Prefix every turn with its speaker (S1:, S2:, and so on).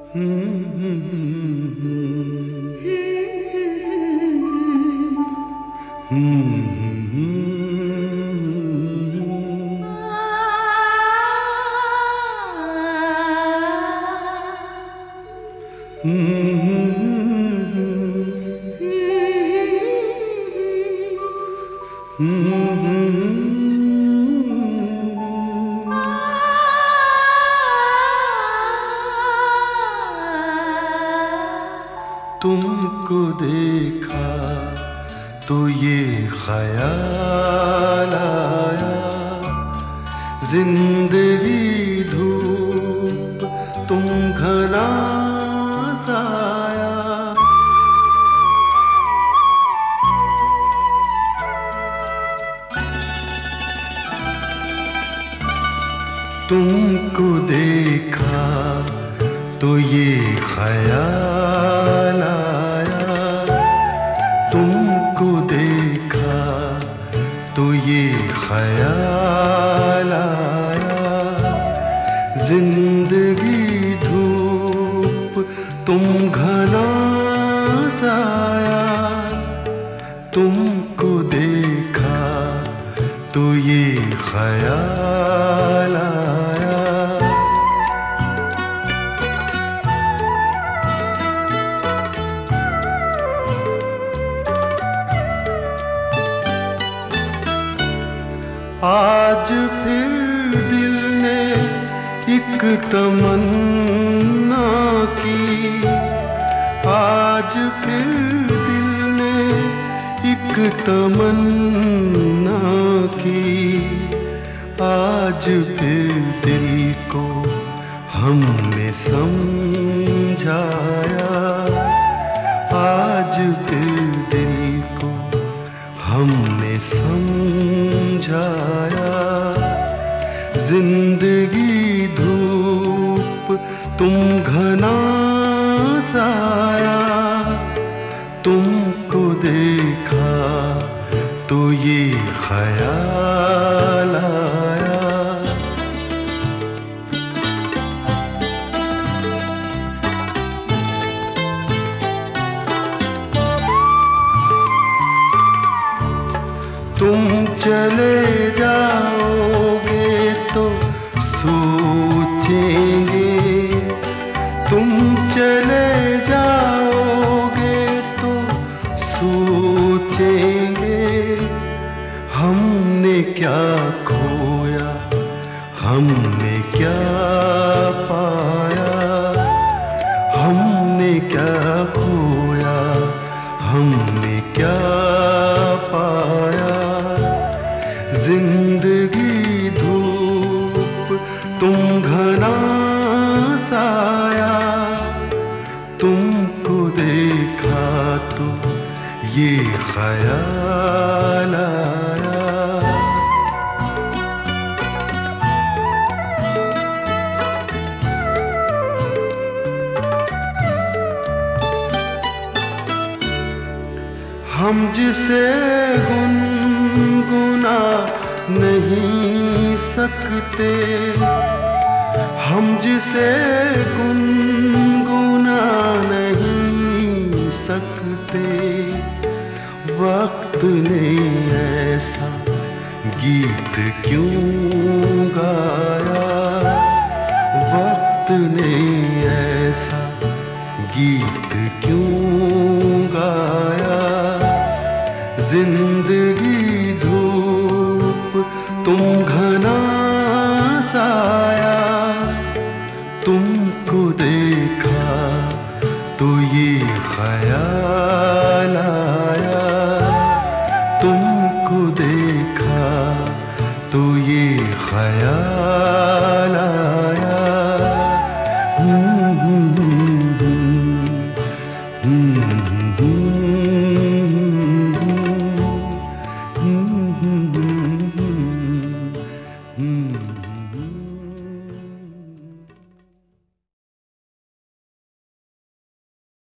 S1: तुमको देखा तो ये ख्याल आया, जिंदगी धूप तुम घना साया। तुमको देखा तो ये ख्याल आया, तुमको देखा तो ये ख्याल आया, जिंदगी धूप तुम घना साया। तुमको देखा तो ये ख्याल आया। आज फिर दिल ने एक तमन्ना की, आज फिर दिल ने एक तमन्ना की, आज फिर दिल को हमने समझाया, आज फिर दिल को हमने समझाया। जिंदगी धूप तुम घना साया, तुमको देखा तो ये ख्याल आया। तुम चले जाओगे तो सोचेंगे, तुम चले जाओगे तो सोचेंगे, हमने क्या खोया हमने क्या पाया, हमने क्या खोया हमने क्या पाया। जिंदगी धूप तुम घना साया, तुमको देखा तो ये ख्याल आया। हम जिसे गुनगुना नहीं सकते, हम जिसे गुनगुना नहीं सकते, वक्त ने ऐसा गीत क्यों गाया, वक्त ने ऐसा गीत क्यों गाया। जिंदगी धूप तुम घना साया, तुमको देखा तो ये ख्याल आया, तुमको देखा तो ये ख्याल